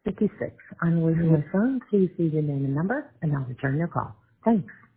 56. I'm away from my phone. Please leave your name and number, and I'll return your call. Thanks.